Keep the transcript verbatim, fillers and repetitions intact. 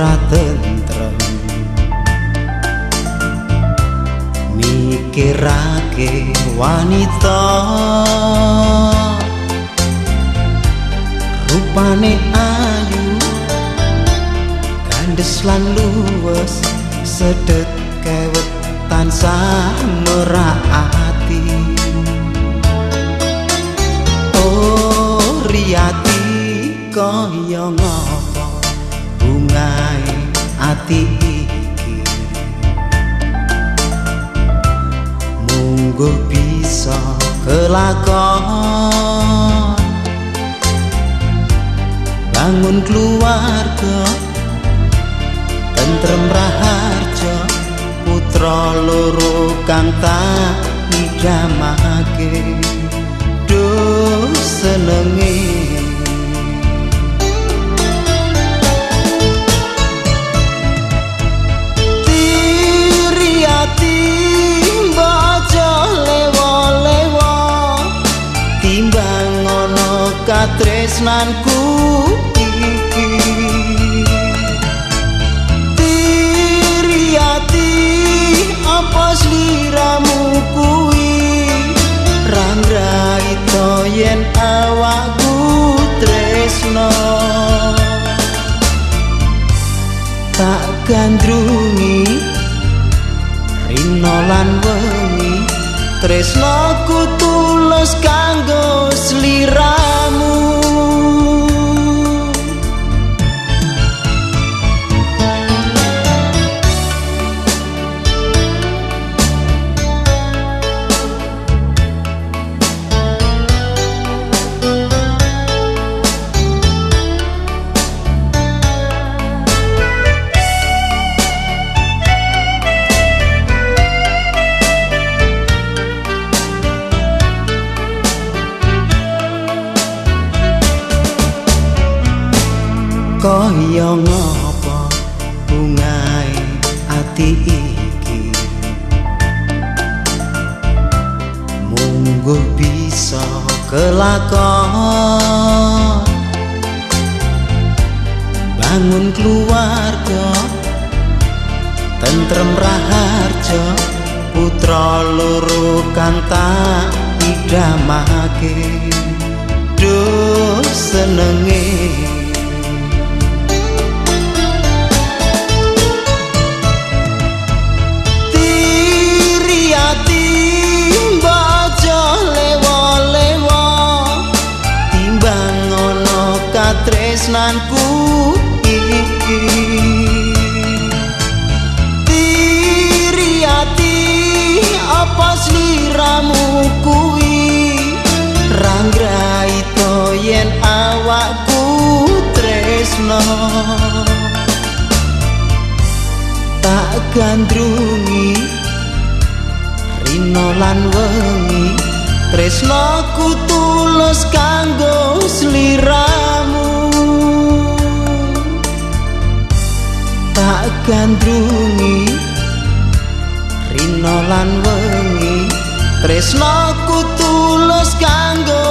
ora tentrem mikirake wanita rupane ayu kandes lan luwes sedet kewet tansah merahati oh riyati kaya ngapa bungae ati iki munggo bisa kelakon bangun keluarga tentrem raharja putra loro kang tak idamake duh senenge tiriati baca lewo-lewo timbang ana katresnanku iki apa sliramu kuwi rangraita yen awakku tresno tak gandrungi rina lan wengi tresnoku tulus kanggo sliramu kaya ngapa bungae ati iki munggo bisa kelakon bangun keluarga tentrem raharja putra loro kang tak idamake duh senenge tresnanku iki tiriati apa sliramu kuwi rangraita yen awakku tresno tak gandrungi rina lan wengi tresnoku tulus kanggo sliramu tak gandrungi rina lan wengi tresnoku tulus kanggo